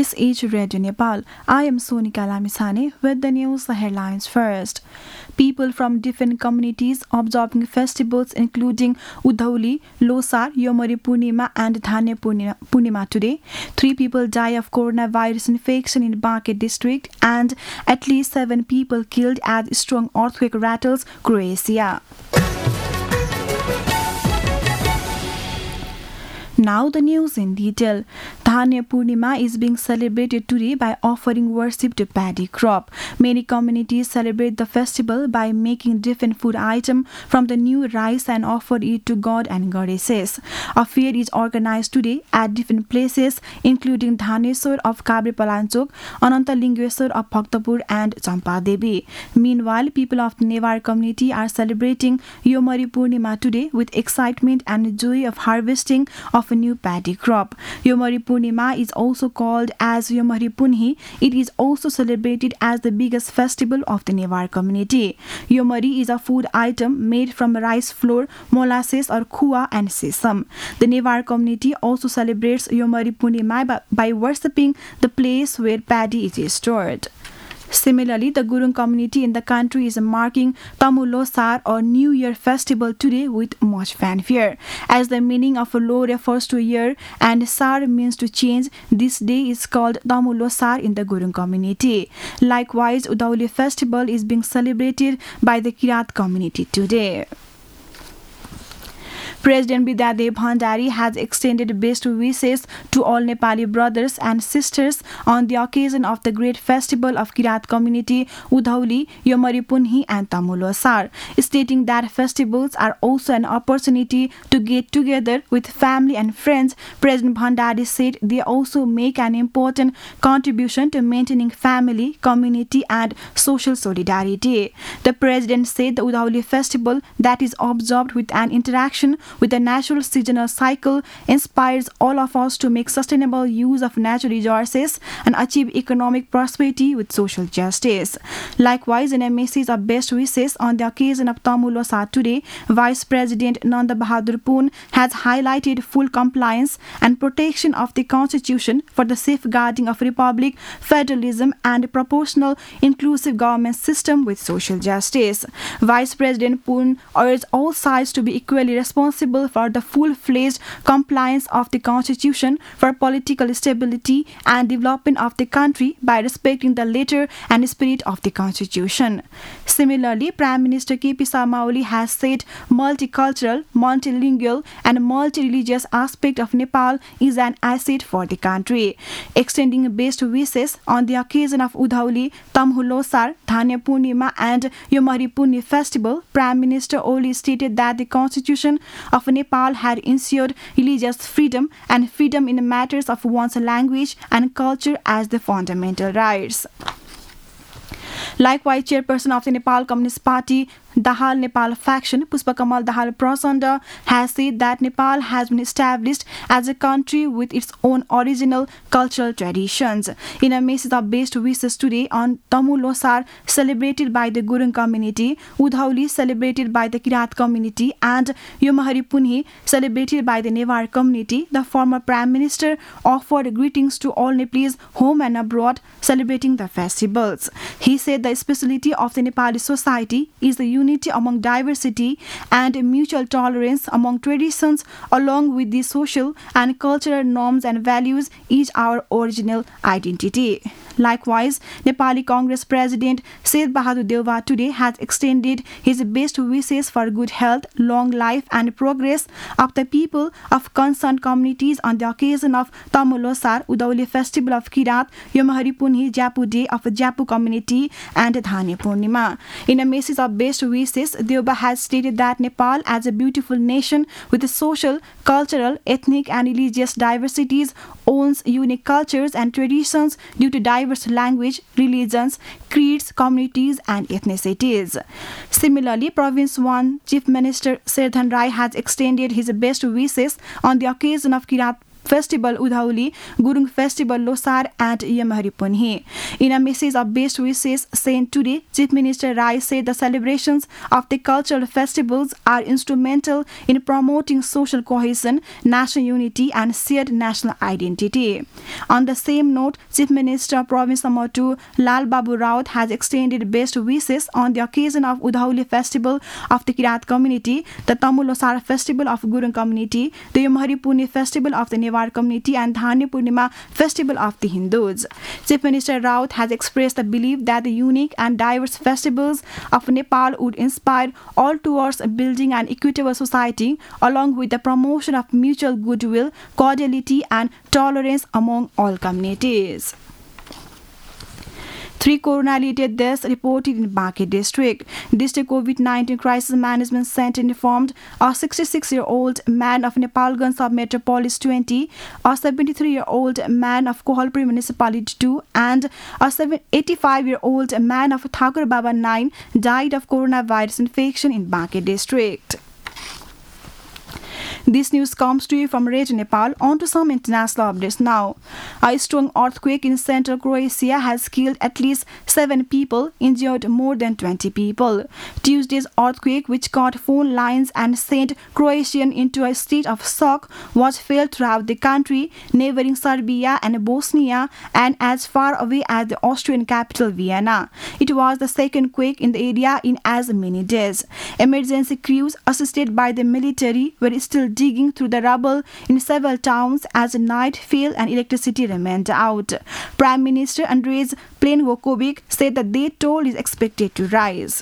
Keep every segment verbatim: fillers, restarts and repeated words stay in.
This is Radio Nepal. I am Sonika Lamisane with the news headlines first. People from different communities observing festivals including Udhauli, Losar, Yomari Purnima and Dhanya Purnima today. Three people die of coronavirus infection in Baket district and at least seven people killed as strong earthquake rattles Croatia. Now the news in detail. Dhanya Purnima is being celebrated today by offering worship to paddy crop. Many communities celebrate the festival by making different food items from the new rice and offer it to God and goddesses. A fair is organized today at different places including Dhaneswar of Kabre Palanchok, Anantalingeshwar of Bhaktapur and Champadevi. Meanwhile, people of the Newar community are celebrating Yomari Purnima today with excitement and joy of harvesting of a new paddy crop. Yomari Purnima is also called as Yomari Punhi. It is also celebrated as the biggest festival of the Newar community. Yomari is a food item made from rice flour, molasses or khua and sesame. The Newar community also celebrates Yomari Purnima by, by worshipping the place where paddy is stored. Similarly, the Gurung community in the country is marking Tamu Losar or New Year festival today with much fanfare. As the meaning of Lo refers to year and Sar means to change, this day is called Tamu Losar in the Gurung community. Likewise, Udhauli festival is being celebrated by the Kirat community today. President Vidyadev Bhandari has extended best wishes to all Nepali brothers and sisters on the occasion of the great festival of Kirat community Udhauli, Yomari Punhi and Tamu Losar, stating that festivals are also an opportunity to get together with family and friends. President Bhandari said they also make an important contribution to maintaining family, community and social solidarity. The President said the Udhauli festival that is observed with an interaction with the natural seasonal cycle inspires all of us to make sustainable use of natural resources and achieve economic prosperity with social justice. Likewise, in a message of best wishes on the occasion of Tamu Losar today, Vice President Nanda Bahadur Poon has highlighted full compliance and protection of the Constitution for the safeguarding of Republic, federalism and proportional inclusive government system with social justice. Vice President Poon urged all sides to be equally responsible for the full-fledged compliance of the Constitution for political stability and development of the country by respecting the letter and spirit of the Constitution. Similarly, Prime Minister K P Sharma Oli has said multicultural, multilingual and multi-religious aspect of Nepal is an asset for the country. Extending best wishes on the occasion of Udhauli, Tamu Losar, Dhanya Purnima and Yomari Punhi festival, Prime Minister Oli stated that the Constitution of Nepal had ensured religious freedom and freedom in matters of one's language and culture as the fundamental rights. Likewise, Chairperson of the Nepal Communist Party, Dahal Nepal faction, Pushpakamal Dahal Prachanda, has said that Nepal has been established as a country with its own original cultural traditions. In a message of best wishes today on Tamu Losar, celebrated by the Gurung community, Udhauli, celebrated by the Kirat community, and Yomari Punhi, celebrated by the Newar community, the former Prime Minister offered greetings to all Nepalese home and abroad celebrating the festivals. He said the speciality of the Nepali society is the unity unity among diversity and mutual tolerance among traditions, along with the social and cultural norms and values, is our original identity. Likewise, Nepali Congress President Sher Bahadur Deuba today has extended his best wishes for good health, long life and progress of the people of concerned communities on the occasion of Tamu Losar, Udhauli Festival of Kirat, Yomari Punhi Japu Day of Japu community and Dhanya Purnima. In a message of best wishes, Deuba has stated that Nepal, as a beautiful nation with social, cultural, ethnic and religious diversities, owns unique cultures and traditions due to diverse language, religions, creeds, communities and ethnicities. Similarly, Province one Chief Minister Serdhan Rai has extended his best wishes on the occasion of Kirat Festival Udhauli, Gurung Festival Losar, and Yamahari Punhi. In a message of best wishes sent today, Chief Minister Rai said the celebrations of the cultural festivals are instrumental in promoting social cohesion, national unity, and shared national identity. On the same note, Chief Minister Province Samatu Lal Babu Raut has extended best wishes on the occasion of Udhauli Festival of the Kirat community, the Tamil Losar Festival of Gurung community, the Yamahari Punhi Festival of the Newar community, and Dhanya Purnima Festival of the Hindus. Chief Minister Raut has expressed the belief that the unique and diverse festivals of Nepal would inspire all towards building an equitable society, along with the promotion of mutual goodwill, cordiality, and tolerance among all communities. Three corona-related deaths reported in Bankhe district. District COVID nineteen Crisis Management Center informed a sixty-six-year-old man of Nepalganj Sub-Metropolis twenty, a seventy-three-year-old man of Kohalpur Municipality two, and a eighty-five-year-old man of Thakur Baba nine died of coronavirus infection in Bankhe district. This news comes to you from Radio Nepal. On to some international updates now. A strong earthquake in central Croatia has killed at least seven people, injured more than twenty people. Tuesday's earthquake, which cut phone lines and sent Croatians into a state of shock, was felt throughout the country, neighboring Serbia and Bosnia, and as far away as the Austrian capital Vienna. It was the second quake in the area in as many days. Emergency crews, assisted by the military, were still digging through the rubble in several towns as night fell and electricity remained out. Prime Minister Andrej Plenković said that the toll is expected to rise.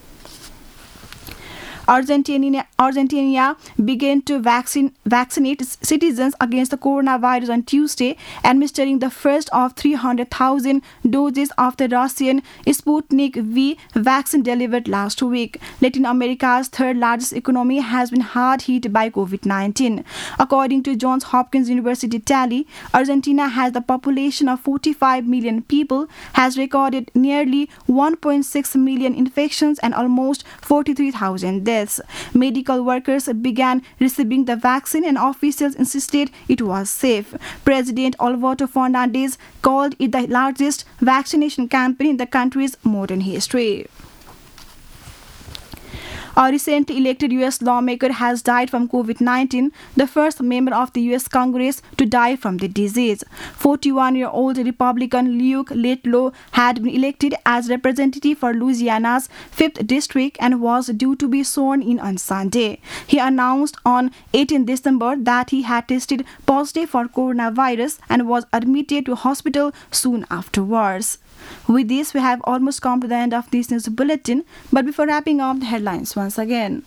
Argentina, Argentina began to vaccine, vaccinate citizens against the coronavirus on Tuesday, administering the first of three hundred thousand doses of the Russian Sputnik V vaccine delivered last week. Latin America's third largest economy has been hard hit by COVID nineteen. According to Johns Hopkins University tally, Argentina has the population of forty-five million people, has recorded nearly one point six million infections and almost forty-three thousand deaths. Medical workers began receiving the vaccine and officials insisted it was safe. President Alberto Fernandez called it the largest vaccination campaign in the country's modern history. A recently elected U S lawmaker has died from COVID nineteen, the first member of the U S Congress to die from the disease. forty-one-year-old Republican Luke Letlow had been elected as representative for Louisiana's fifth District and was due to be sworn in on Sunday. He announced on eighteenth December that he had tested positive for coronavirus and was admitted to hospital soon afterwards. With this, we have almost come to the end of this news bulletin, but before wrapping up, the headlines once again.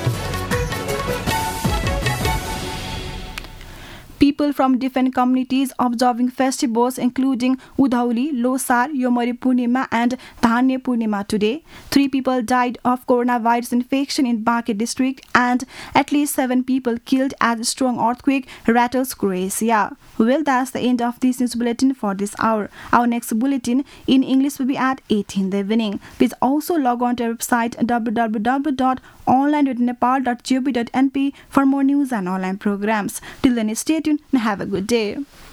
People from different communities observing festivals including Udhauli, Losar, Yamahari Purnima and Dhanya Purnima today. Three people died of coronavirus infection in Bankhe district and at least seven people killed as a strong earthquake rattles Croatia. Well, that's the end of this news bulletin for this hour. Our next bulletin in English will be at eight in the evening. Please also log on to our website w w w dot online dot nepal dot gov dot n p for more news and online programs. Till then, stay tuned and have a good day.